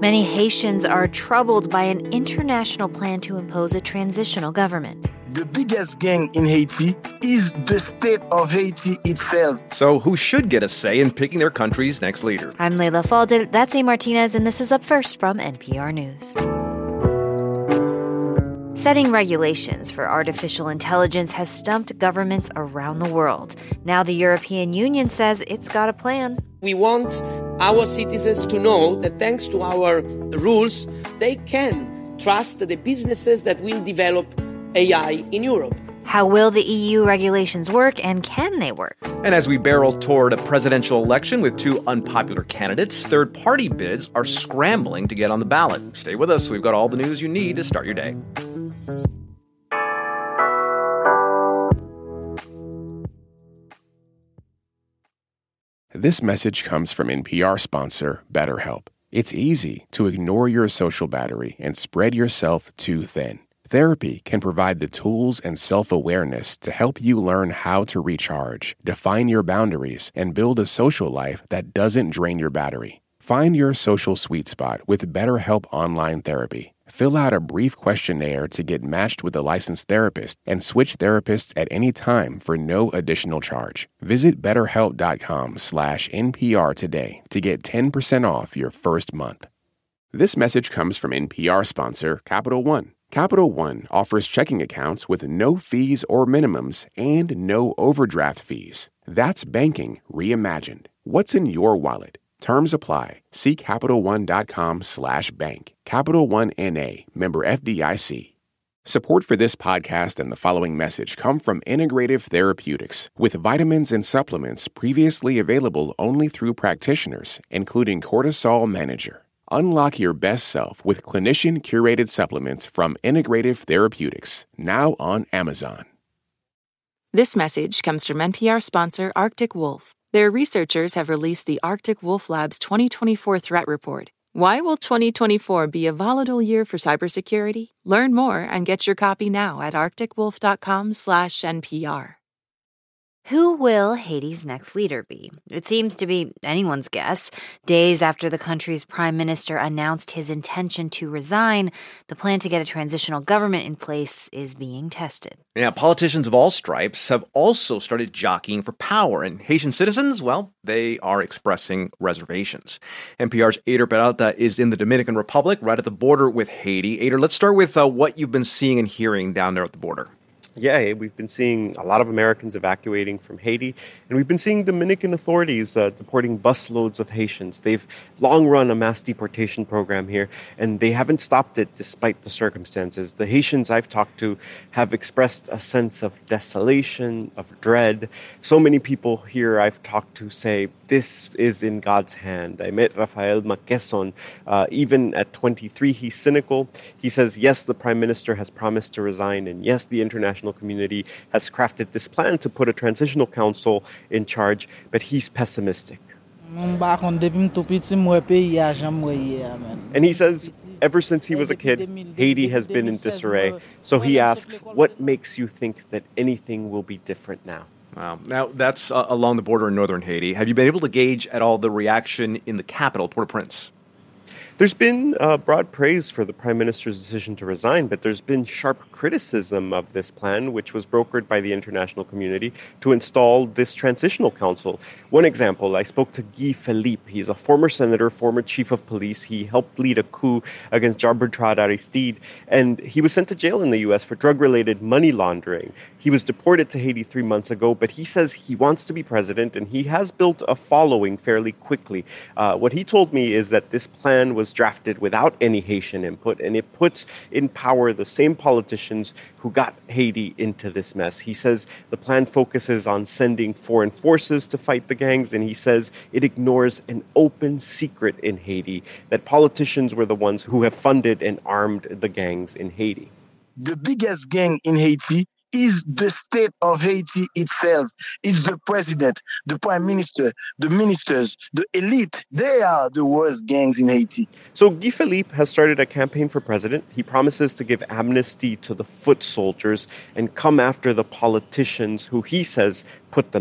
Many Haitians are troubled by an international plan to impose a transitional government. The biggest gang in Haiti is the state of Haiti itself. So who should get a say in picking their country's next leader? I'm Leila Fadel, that's A. Martinez, and this is Up First from NPR News. Setting regulations for artificial intelligence has stumped governments around the world. Now the European Union says it's got a plan. We want our citizens to know that thanks to our rules, they can trust the businesses that will develop AI in Europe. How will the EU regulations work, and can they work? And as we barrel toward a presidential election with two unpopular candidates, third-party bids are scrambling to get on the ballot. Stay with us. We've got all the news you need to start your day. This message comes from NPR sponsor BetterHelp. It's easy to ignore your social battery and spread yourself too thin. Therapy can provide the tools and self-awareness to help you learn how to recharge, define your boundaries, and build a social life that doesn't drain your battery. Find your social sweet spot with BetterHelp Online Therapy. Fill out a brief questionnaire to get matched with a licensed therapist and switch therapists at any time for no additional charge. Visit BetterHelp.com/NPR today to get 10% off your first month. This message comes from NPR sponsor Capital One. Capital One offers checking accounts with no fees or minimums and no overdraft fees. That's banking reimagined. What's in your wallet? Terms apply. See CapitalOne.com/bank. Capital One N.A., member FDIC. Support for this podcast and the following message come from Integrative Therapeutics, with vitamins and supplements previously available only through practitioners, including Cortisol Manager. Unlock your best self with clinician-curated supplements from Integrative Therapeutics, now on Amazon. This message comes from NPR sponsor Arctic Wolf. Their researchers have released the Arctic Wolf Lab's 2024 Threat Report. Why will 2024 be a volatile year for cybersecurity? Learn more and get your copy now at arcticwolf.com/NPR. Who will Haiti's next leader be? It seems to be anyone's guess. Days after the country's prime minister announced his intention to resign, the plan to get a transitional government in place is being tested. Yeah, politicians of all stripes have also started jockeying for power, and Haitian citizens, well, they are expressing reservations. NPR's Eider Peralta is in the Dominican Republic, right at the border with Haiti. Eider, let's start with what you've been seeing and hearing down there at the border. Yeah, we've been seeing a lot of Americans evacuating from Haiti, and we've been seeing Dominican authorities deporting busloads of Haitians. They've long run a mass deportation program here, and they haven't stopped it despite the circumstances. The Haitians I've talked to have expressed a sense of desolation, of dread. So many people here I've talked to say, this is in God's hand. I met Rafael Maqueson. Even at 23, he's cynical. He says, yes, the prime minister has promised to resign, and yes, the international community has crafted this plan to put a transitional council in charge, but he's pessimistic. And he says, ever since he was a kid, Haiti has been in disarray. So he asks, what makes you think that anything will be different now? Wow. Now, that's along the border in northern Haiti. Have you been able to gauge at all the reaction in the capital, Port-au-Prince? There's been broad praise for the prime minister's decision to resign, but there's been sharp criticism of this plan, which was brokered by the international community to install this transitional council. One example, I spoke to Guy Philippe. He's a former senator, former chief of police. He helped lead a coup against Jean-Bertrand Aristide, and he was sent to jail in the U.S. for drug-related money laundering. He was deported to Haiti 3 months ago, but he says he wants to be president, and he has built a following fairly quickly. What he told me is that this plan was drafted without any Haitian input, and it puts in power the same politicians who got Haiti into this mess. He says the plan focuses on sending foreign forces to fight the gangs, and he says it ignores an open secret in Haiti, that politicians were the ones who have funded and armed the gangs in Haiti. The biggest gang in Haiti is the state of Haiti itself. It's the president, the prime minister, the ministers, the elite. They are the worst gangs in Haiti. So Guy Philippe has started a campaign for president. He promises to give amnesty to the foot soldiers and come after the politicians who he says put them there.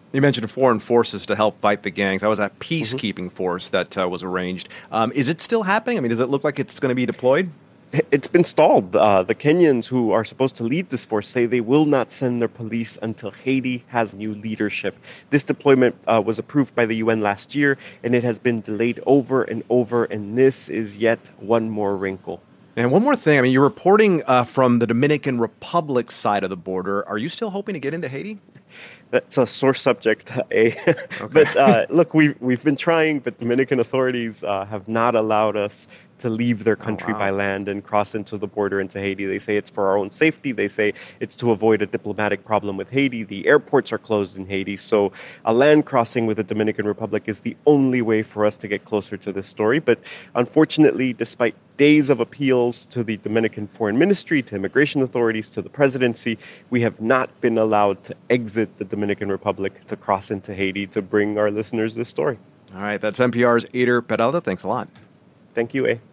You mentioned foreign forces to help fight the gangs. That was that peacekeeping force that was arranged. Is it still happening? I mean, does it look like it's going to be deployed? It's been stalled. The Kenyans who are supposed to lead this force say they will not send their police until Haiti has new leadership. This deployment was approved by the UN last year, and it has been delayed over and over, and this is yet one more wrinkle. And one more thing. I mean, you're reporting from the Dominican Republic side of the border. Are you still hoping to get into Haiti? That's a sore subject, Okay. But look, we've been trying, but Dominican authorities have not allowed us to leave their country by land and cross into the border into Haiti. They say it's for our own safety. They say it's to avoid a diplomatic problem with Haiti. The airports are closed in Haiti. So a land crossing with the Dominican Republic is the only way for us to get closer to this story. But unfortunately, despite days of appeals to the Dominican Foreign Ministry, to immigration authorities, to the presidency, we have not been allowed to exit the Dominican Republic to cross into Haiti to bring our listeners this story. All right, that's NPR's Eider Peralta. Thanks a lot. Thank you, A.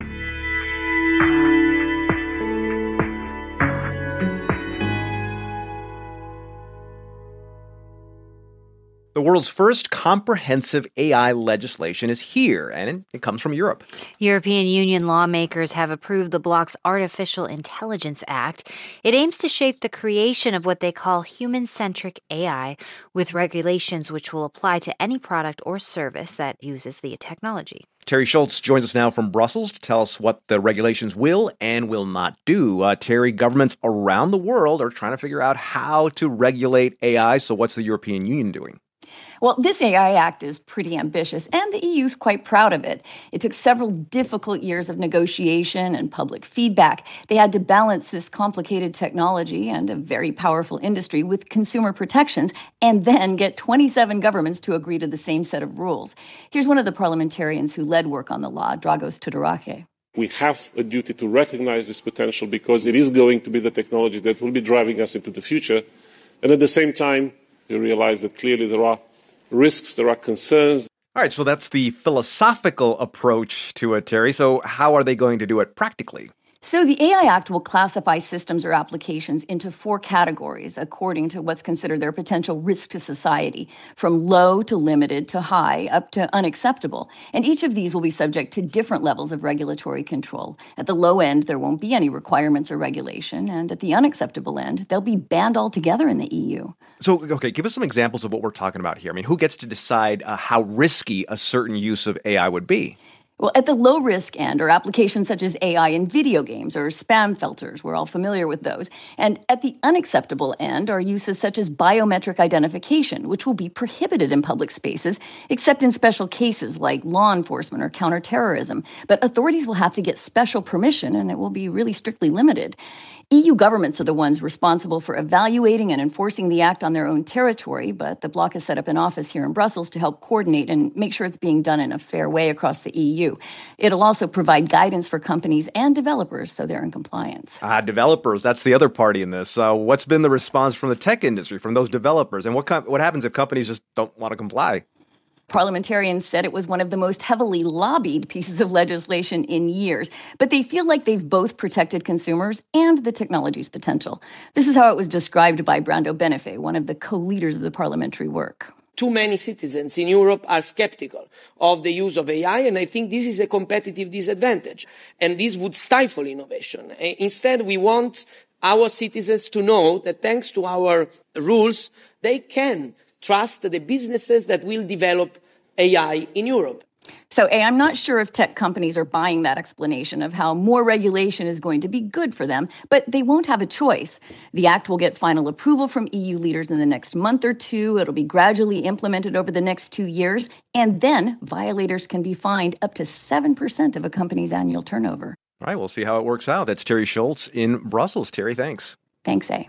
The world's first comprehensive AI legislation is here, and it comes from Europe. European Union lawmakers have approved the bloc's Artificial Intelligence Act. It aims to shape the creation of what they call human-centric AI, with regulations which will apply to any product or service that uses the technology. Terry Schultz joins us now from Brussels to tell us what the regulations will and will not do. Terry, governments around the world are trying to figure out how to regulate AI, so what's the European Union doing? Well, this AI Act is pretty ambitious, and the EU's quite proud of it. It took several difficult years of negotiation and public feedback. They had to balance this complicated technology and a very powerful industry with consumer protections, and then get 27 governments to agree to the same set of rules. Here's one of the parliamentarians who led work on the law, Dragos Tudorache. We have a duty to recognize this potential because it is going to be the technology that will be driving us into the future. And at the same time, we realize that clearly there are risks, there are concerns. All right, so that's the philosophical approach to it, Terry. So how are they going to do it practically? So the AI Act will classify systems or applications into 4 categories according to what's considered their potential risk to society, from low to limited to high, up to unacceptable. And each of these will be subject to different levels of regulatory control. At the low end, there won't be any requirements or regulation, and at the unacceptable end, they'll be banned altogether in the EU. So, okay, give us some examples of what we're talking about here. I mean, who gets to decide how risky a certain use of AI would be? Well, at the low-risk end are applications such as AI in video games or spam filters. We're all familiar with those. And at the unacceptable end are uses such as biometric identification, which will be prohibited in public spaces, except in special cases like law enforcement or counterterrorism. But authorities will have to get special permission, and it will be really strictly limited. EU governments are the ones responsible for evaluating and enforcing the act on their own territory, but the bloc has set up an office here in Brussels to help coordinate and make sure it's being done in a fair way across the EU. It'll also provide guidance for companies and developers so they're in compliance. Developers, that's the other party in this. What's been the response from the tech industry, from those developers? And what happens if companies just don't want to comply? Parliamentarians said it was one of the most heavily lobbied pieces of legislation in years, but they feel like they've both protected consumers and the technology's potential. This is how it was described by Brando Benefei, one of the co-leaders of the parliamentary work. Too many citizens in Europe are skeptical of the use of AI, and I think this is a competitive disadvantage, and this would stifle innovation. Instead, we want our citizens to know that thanks to our rules, they can trust the businesses that will develop AI in Europe. So, I'm not sure if tech companies are buying that explanation of how more regulation is going to be good for them, but they won't have a choice. The act will get final approval from EU leaders in the next month or two. It'll be gradually implemented over the next 2 years, and then violators can be fined up to 7% of a company's annual turnover. All right, we'll see how it works out. That's Terry Schultz in Brussels. Terry, thanks. Thanks, A.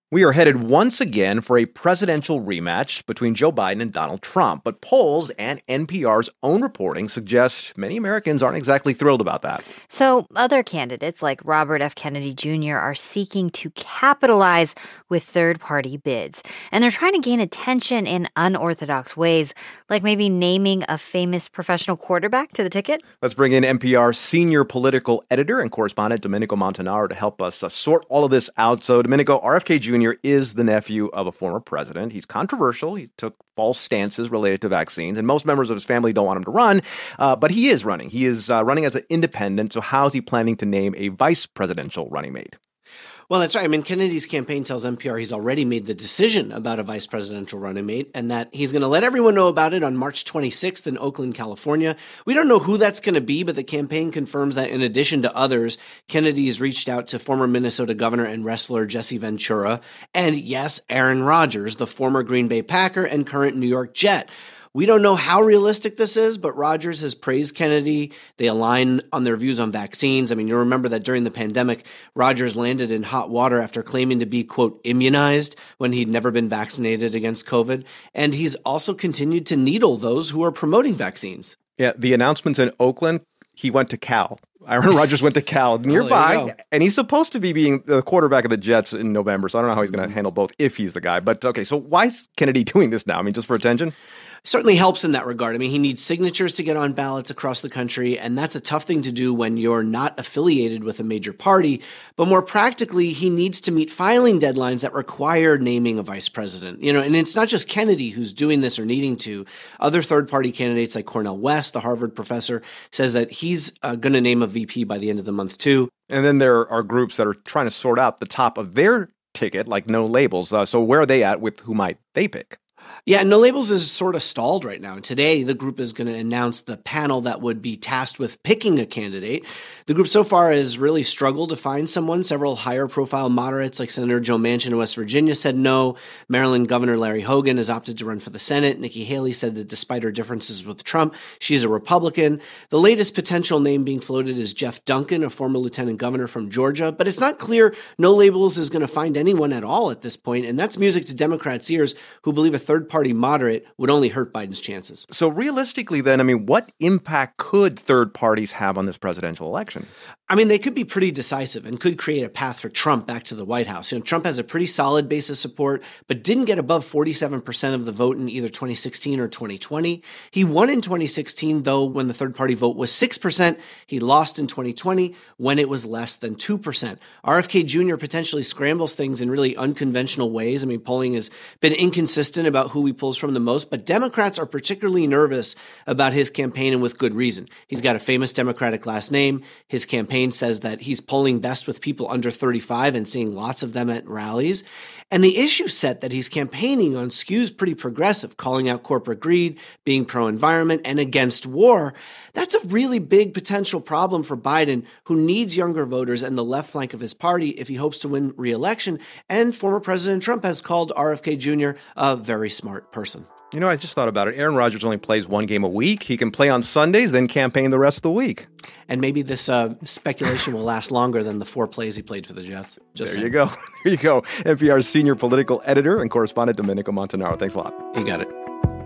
We are headed once again for a presidential rematch between Joe Biden and Donald Trump, but polls and NPR's own reporting suggest many Americans aren't exactly thrilled about that. So other candidates like Robert F. Kennedy Jr. are seeking to capitalize with third-party bids, and they're trying to gain attention in unorthodox ways, like maybe naming a famous professional quarterback to the ticket. Let's bring in NPR senior political editor and correspondent Domenico Montanaro to help us sort all of this out. So, Domenico, RFK Jr. is the nephew of a former president. He's controversial. He took false stances related to vaccines, and most members of his family don't want him to run, but he is running. He is running as an independent, so how is he planning to name a vice presidential running mate? Well, that's right. I mean, Kennedy's campaign tells NPR he's already made the decision about a vice presidential running mate and that he's going to let everyone know about it on March 26th in Oakland, California. We don't know who that's going to be, but the campaign confirms that in addition to others, Kennedy's reached out to former Minnesota governor and wrestler Jesse Ventura and, yes, Aaron Rodgers, the former Green Bay Packer and current New York Jet. We don't know how realistic this is, but Rodgers has praised Kennedy. They align on their views on vaccines. I mean, you'll remember that during the pandemic, Rodgers landed in hot water after claiming to be, quote, immunized when he'd never been vaccinated against COVID. And he's also continued to needle those who are promoting vaccines. Yeah, the announcements in Oakland, he went to Cal. Aaron Rodgers went to Cal nearby, and he's supposed to be being the quarterback of the Jets in November, so I don't know how he's going to handle both if he's the guy. But, okay, so why is Kennedy doing this now? I mean, just for attention? Certainly helps in that regard. I mean, he needs signatures to get on ballots across the country, and that's a tough thing to do when you're not affiliated with a major party. But more practically, he needs to meet filing deadlines that require naming a vice president. You know, and it's not just Kennedy who's doing this or needing to. Other third-party candidates like Cornel West, the Harvard professor, says that he's going to name a VP by the end of the month, too. And then there are groups that are trying to sort out the top of their ticket, like No Labels. So where are they at with who might they pick? Yeah, No Labels is sort of stalled right now. And today, the group is going to announce the panel that would be tasked with picking a candidate. The group so far has really struggled to find someone. Several higher-profile moderates like Senator Joe Manchin of West Virginia said no. Maryland Governor Larry Hogan has opted to run for the Senate. Nikki Haley said that despite her differences with Trump, she's a Republican. The latest potential name being floated is Jeff Duncan, a former lieutenant governor from Georgia. But it's not clear No Labels is going to find anyone at all at this point, and that's music to Democrats' ears who believe a third-party moderate would only hurt Biden's chances. So realistically then, I mean, what impact could third parties have on this presidential election? I mean, they could be pretty decisive and could create a path for Trump back to the White House. You know, Trump has a pretty solid base of support, but didn't get above 47% of the vote in either 2016 or 2020. He won in 2016, though, when the third-party vote was 6%. He lost in 2020 when it was less than 2%. RFK Jr. potentially scrambles things in really unconventional ways. I mean, polling has been inconsistent about who he pulls from the most, but Democrats are particularly nervous about his campaign, and with good reason. He's got a famous Democratic last name. His campaign says that he's polling best with people under 35 and seeing lots of them at rallies. And the issue set that he's campaigning on skews pretty progressive, calling out corporate greed, being pro-environment, and against war. That's a really big potential problem for Biden, who needs younger voters and the left flank of his party if he hopes to win re-election. And former President Trump has called RFK Jr. a very smart person. You know, I just thought about it. Aaron Rodgers only plays one game a week. He can play on Sundays, then campaign the rest of the week. And maybe this speculation will last longer than the 4 plays he played for the Jets. You go. There you go. NPR's senior political editor and correspondent Domenico Montanaro. Thanks a lot. You got it.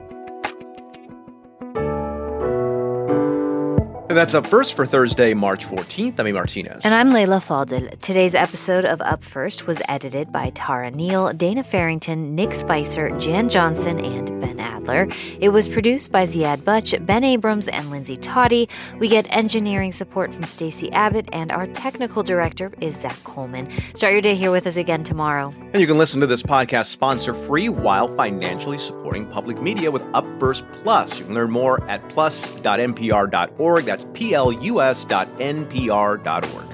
And that's Up First for Thursday, March 14th. I'm A. Martinez. And I'm Layla Faldel. Today's episode of Up First was edited by Tara Neal, Dana Farrington, Nick Spicer, Jan Johnson, and Ben Adler. It was produced by Ziad Butch, Ben Abrams, and Lindsay Toddy. We get engineering support from Stacey Abbott, and our technical director is Zach Coleman. Start your day here with us again tomorrow. And you can listen to this podcast sponsor-free while financially supporting public media with Up First Plus. You can learn more at plus.npr.org. That's plus.npr.org.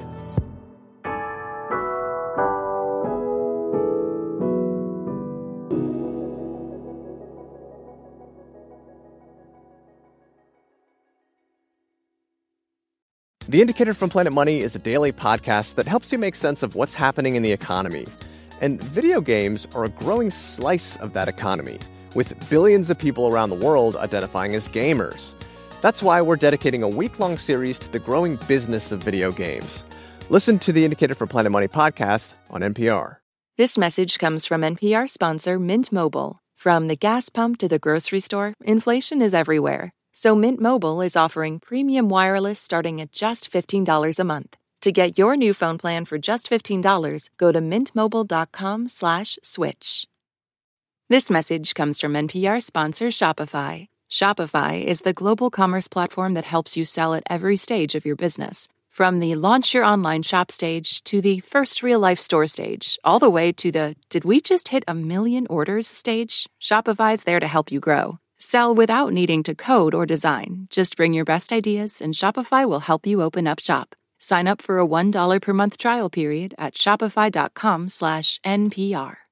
The Indicator from Planet Money is a daily podcast that helps you make sense of what's happening in the economy. And video games are a growing slice of that economy, with billions of people around the world identifying as gamers. That's why we're dedicating a week-long series to the growing business of video games. Listen to the Indicator from Planet Money podcast on NPR. This message comes from NPR sponsor Mint Mobile. From the gas pump to the grocery store, inflation is everywhere. So Mint Mobile is offering premium wireless starting at just $15 a month. To get your new phone plan for just $15, go to mintmobile.com/switch. This message comes from NPR sponsor Shopify. Shopify is the global commerce platform that helps you sell at every stage of your business. From the launch your online shop stage to the first real-life store stage, all the way to the did we just hit 1 million orders stage, Shopify's there to help you grow. Sell without needing to code or design. Just bring your best ideas and Shopify will help you open up shop. Sign up for a $1 per month trial period at shopify.com/NPR.